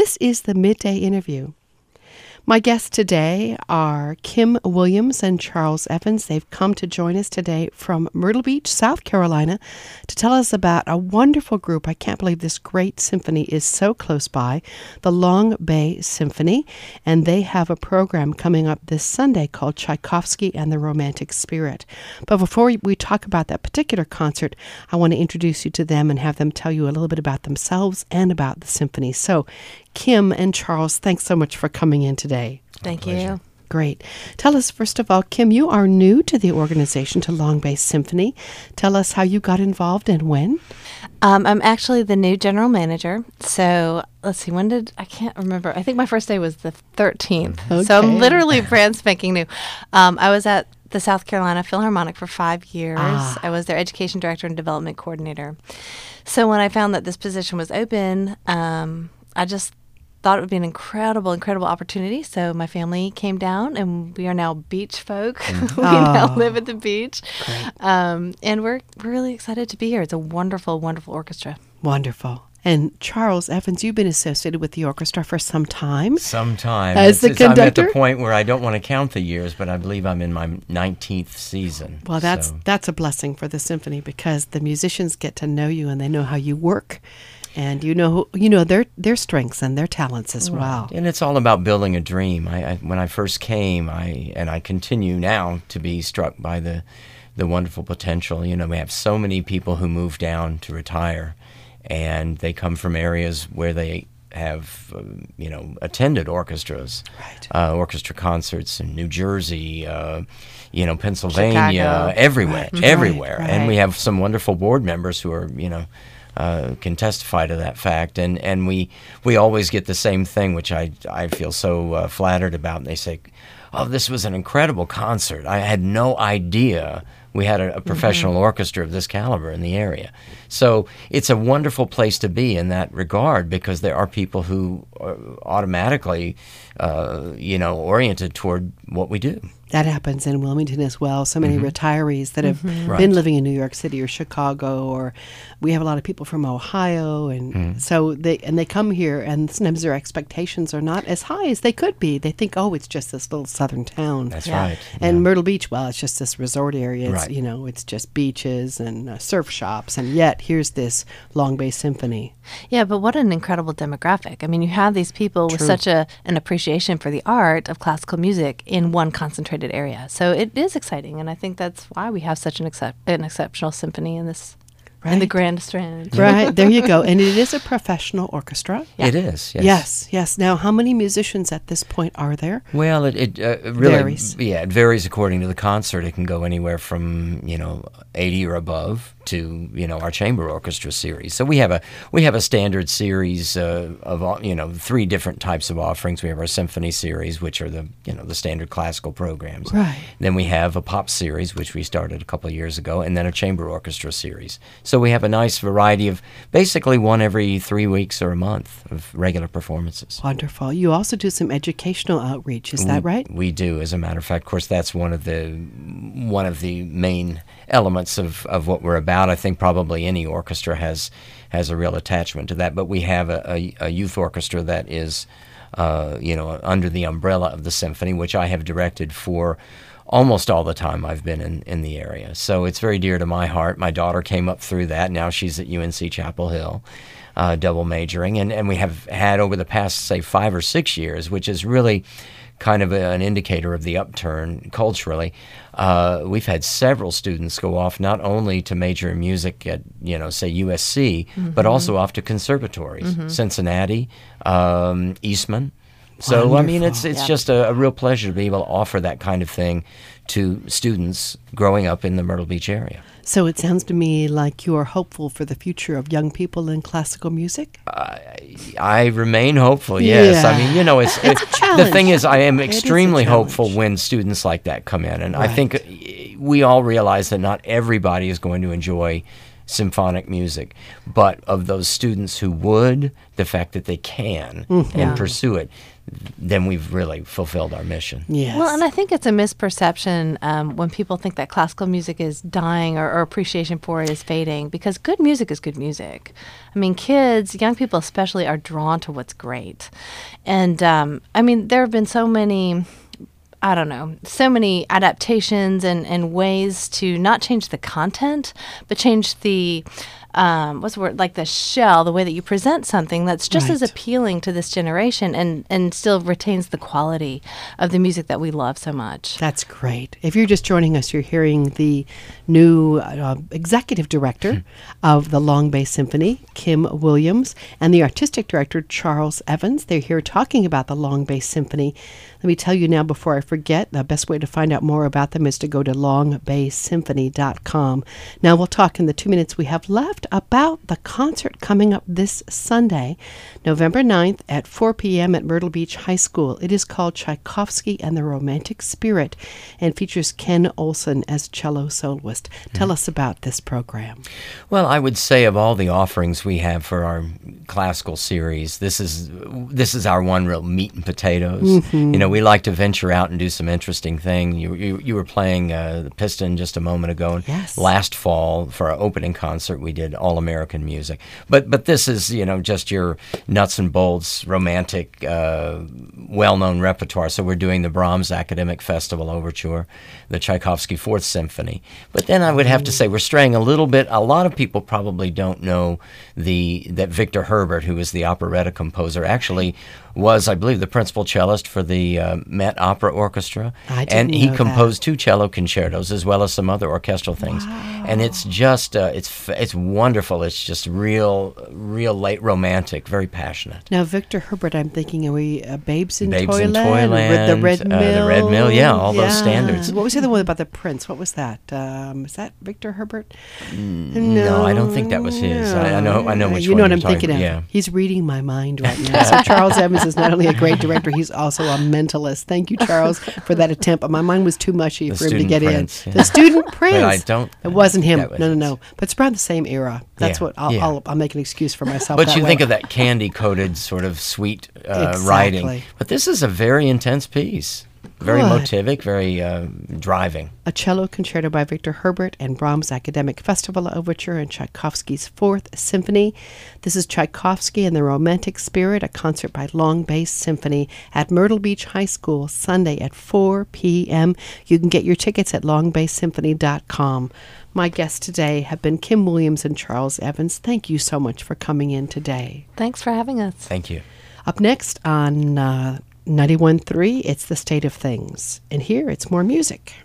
This is the Midday Interview. My guests today are Kim Williams and Charles Evans. They've come to join us today from Myrtle Beach, South Carolina, to tell us about a wonderful group. I can't believe this great symphony is so close by, the Long Bay Symphony, and they have a program coming up this Sunday called Tchaikovsky and the Romantic Spirit. But before we talk about that particular concert, I want to introduce you to them and have them tell you a little bit about themselves and about the symphony. So, Kim and Charles, thanks so much for coming in today. Thank you. Great. Tell us, first of all, Kim, you are new to the organization, to Long Bay Symphony. Tell us how you got involved and when. I'm actually the new general manager. So let's see, I can't remember. I think my first day was the 13th. Okay. So I'm literally brand spanking new. I was at the South Carolina Philharmonic for 5 years. I was their education director and development coordinator. So when I found that this position was open, I just thought it would be an incredible opportunity. So my family came down, and we are now beach folk. We now live at the beach. And we're really excited to be here. It's a wonderful, wonderful orchestra. Wonderful. And Charles Evans, you've been associated with the orchestra for some time. Some time. As the conductor? I'm at the point where I don't want to count the years, but I believe I'm in my 19th season. Well, that's a blessing for the symphony, because the musicians get to know you and they know how you work. And you know their strengths and their talents as well. And it's all about building a dream. When I first came, I continue now to be struck by the wonderful potential. You know, we have so many people who move down to retire, and they come from areas where they have attended orchestras, right. Orchestra concerts in New Jersey, Pennsylvania, Chicago. everywhere. Right. And we have some wonderful board members who are can testify to that fact, and we always get the same thing, which I feel so flattered about. And they say, "Oh, this was an incredible concert. I had no idea we had a professional orchestra of this caliber in the area." So it's a wonderful place to be in that regard, because there are people who are automatically, oriented toward what we do. That happens in Wilmington as well. So many retirees that have Right. been living in New York City or Chicago, or we have a lot of people from Ohio, and so they come here, and sometimes their expectations are not as high as they could be. They think, oh, it's just this little southern town. That's Yeah. right. And Yeah. Myrtle Beach, well, it's just this resort area. It's, Right. it's just beaches and surf shops, and yet here's this Long Bay Symphony. Yeah, but what an incredible demographic. I mean, you have these people with True. such an appreciation for the art of classical music in one concentrated area. So it is exciting, and I think that's why we have such an exceptional symphony in this, in the Right. Grand Strand. Right, there you go. And it is a professional orchestra. Yeah. It is. Yes. Yes. Now, how many musicians at this point are there? Well, it really Varies. Yeah, it varies according to the concert. It can go anywhere from 80 or above to our chamber orchestra series. So we have a standard series of 3 different types of offerings. We have our symphony series, which are the standard classical programs. Right. Then we have a pop series, which we started a couple of years ago, and then a chamber orchestra series. So we have a nice variety of basically one every 3 weeks or a month of regular performances. Wonderful. You also do some educational outreach, is that right? We do, as a matter of fact. Of course, that's one of the main elements of what we're about. I think probably any orchestra has a real attachment to that. But we have a youth orchestra that is, under the umbrella of the symphony, which I have directed for almost all the time I've been in the area. So it's very dear to my heart. My daughter came up through that. Now she's at UNC Chapel Hill, double majoring. And we have had over the past, say, 5 or 6 years, which is really kind of an indicator of the upturn culturally. We've had several students go off not only to major in music at, say USC, but also off to conservatories, Cincinnati, Eastman. So, I mean, it's just a real pleasure to be able to offer that kind of thing to students growing up in the Myrtle Beach area. So it sounds to me like you are hopeful for the future of young people in classical music. I remain hopeful, yes. Yeah. I mean, it's a challenge. The thing is, I am It is a extremely challenge. hopeful when students like that come in. And I Right. think we all realize that not everybody is going to enjoy symphonic music. But of those students who would, the fact that they can and pursue it, then we've really fulfilled our mission. Yes. Well, and I think it's a misperception when people think that classical music is dying or appreciation for it is fading, because good music is good music. I mean, kids, young people especially, are drawn to what's great. And, I mean, there have been so many adaptations and ways to not change the content, but change the, like the shell, the way that you present something that's just as appealing to this generation and still retains the quality of the music that we love so much. That's great. If you're just joining us, you're hearing the new executive director of the Long Bay Symphony, Kim Williams, and the artistic director, Charles Evans. They're here talking about the Long Bay Symphony. Let me tell you now before I forget, the best way to find out more about them is to go to longbaysymphony.com. Now we'll talk in the 2 minutes we have left about the concert coming up this Sunday, November 9th at 4 p.m. at Myrtle Beach High School. It is called Tchaikovsky and the Romantic Spirit and features Ken Olson as cello soloist. Tell us about this program. Well, I would say of all the offerings we have for our classical series, this is our one real meat and potatoes. You know, we like to venture out and do some interesting thing. You were playing the Piston just a moment ago. Yes. Last fall for our opening concert, we did all-American music. But this is, just your nuts and bolts, romantic, well-known repertoire. So we're doing the Brahms Academic Festival Overture, the Tchaikovsky Fourth Symphony. But then I would have to say we're straying a little bit. A lot of people probably don't know that Victor Herbert, who is the operetta composer, actually was, I believe, the principal cellist for the Met Opera Orchestra. And he composed 2 cello concertos as well as some other orchestral things. Wow. And it's just, it's wonderful. It's just real late romantic, very passionate. Now, Victor Herbert, I'm thinking, are we Babes in Babes in Toyland? Toyland, The Red Mill? the Red Mill, yeah, all those standards. What was the other one about the Prince? What was that? Is that Victor Herbert? No, I don't think that was his. I know which one you know what you're I'm thinking talking of. about. Yeah. He's reading my mind right now. So Charles Evans is not only a great director, he's also a mentalist. Thank you, Charles, for that attempt. My mind was too mushy for him to get Prince, in. yeah. The Student Prince. But I don't. It wasn't him. That was No. But it's around the same era. That's Yeah, what I'll make an excuse for myself. But that you way. think of that candy-coated sort of sweet Exactly. writing. But this is a very intense piece. Very Good. motivic, very driving. A cello concerto by Victor Herbert and Brahms Academic Festival Overture and Tchaikovsky's Fourth Symphony. This is Tchaikovsky and the Romantic Spirit, a concert by Long Bay Symphony at Myrtle Beach High School, Sunday at 4 p.m. You can get your tickets at longbaysymphony.com. My guests today have been Kim Williams and Charles Evans. Thank you so much for coming in today. Thanks for having us. Thank you. Up next on 91.3, it's The State of Things. And here, it's more music.